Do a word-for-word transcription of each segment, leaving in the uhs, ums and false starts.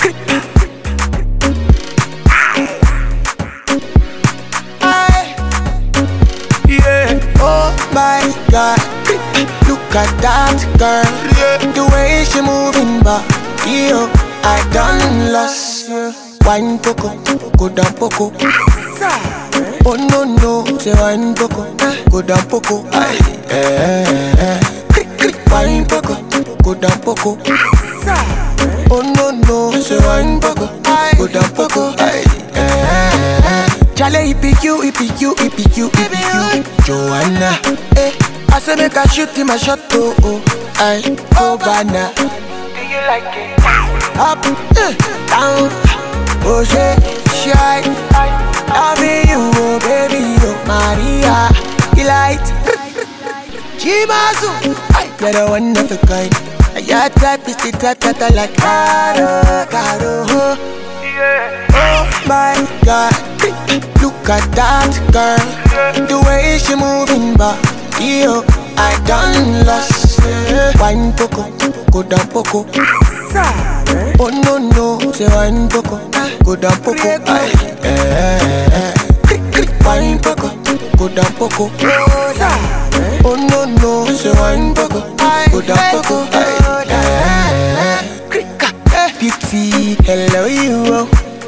Yeah, oh my God, look at that girl. The way she moving back, yo, I done lost. Wine poco, go down poco. Oh no no, say wine poco, go down poco. Aye, eh, eh. Wine poco, go down poco. Oh no no, say wine poco, go down poco. Aye, eh, eh. Charlie, it be you, it be you, it be you, it be you, Joanna. Eh, I say make a shoot in my shot, oh oh. Aye, oh banana. Do you like it? Up, eh, down, oh shit, shy. Loving you, oh baby, oh Maria. Delight, Jimazu. You're the one of a kind. Your type is the type that I like. Caro, caro, oh. Oh my God, look at that girl. The way she moving back, yo, I done lost. Wine poco, go down poco. Oh no no, say wine poco, go down poco. Aye, eh, eh. Wine poco, go down poco. Oh no no, say wine poco, go down poco. Aye, eh, eh. Beauty, hello you.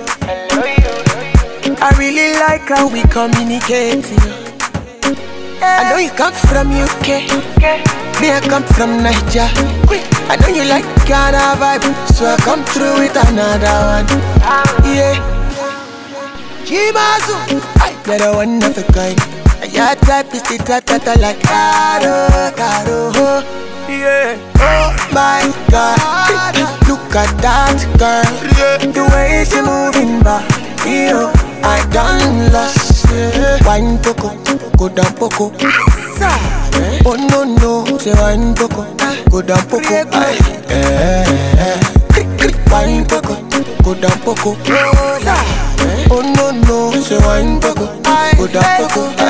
I really like how we communicate. I know you come from U K, me I come from Niger. I know you like Ghana vibe, so I come through with another one. Yeah, Jimazu, you're the one of a kind. Your type is the type that I like. Caro, caro, yeah. Oh my God, look at that girl. The way she moving back, yo, I done lost. Wine poco, go down poco. Oh no no, say wine poco, go down poco. Aye, eh, eh. Wine poco, go down poco. Oh no no, say wine poco, go down poco.